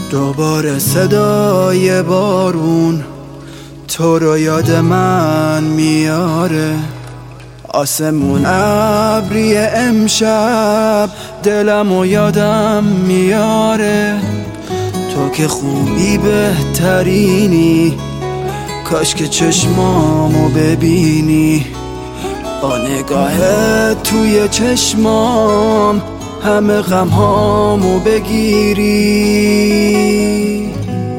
دوباره صدای بارون تو رو یاد من میاره. آسمون ابری امشب دلمو یادم میاره. تو که خوبی بهترینی، کاش که چشمامو ببینی. با نگاهت توی چشمام همه غمهامو بگیری.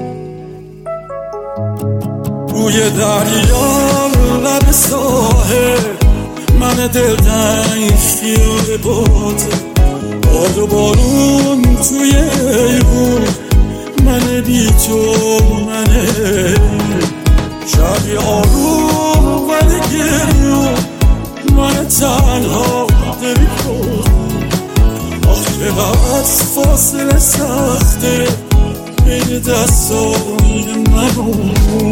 بوی دریا لب ساحل، من دلتنگ خیال باته. باد و بارون توی ایوون، من بی تو منه. شبی آروم ولی گریون، من تنها دلی کن. آخ چقدر فاصله سخته بین دستای منو.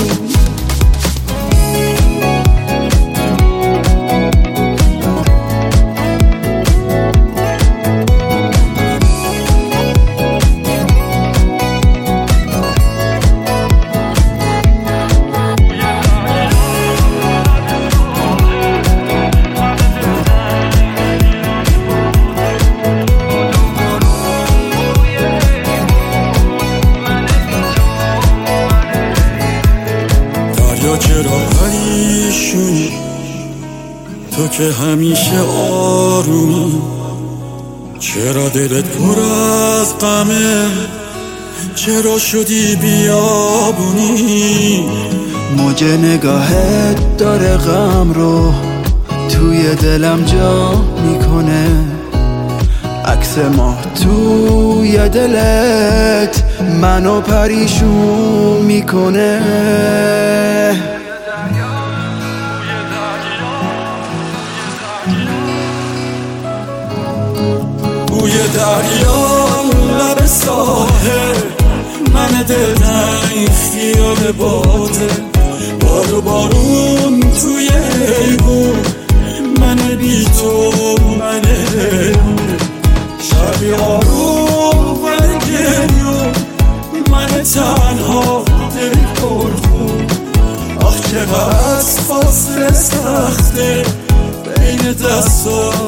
چرا پریشونی تو که همیشه آرومی؟ چرا دلت پر از غمه؟ چرا شدی بیابونی؟ موج نگاهت داره غم رو توی دلم جا میکنه. عکس ما توی دلت منو پریشون میکنه. بوی دریا لب ساحل، من دلتنگ خیال باته. باد و بارون توی ایوون، من بی تو منه. شبی آروم ولی گریون، من تنها دلی پرخون. آخ چقدر فاصله سخته بین دستای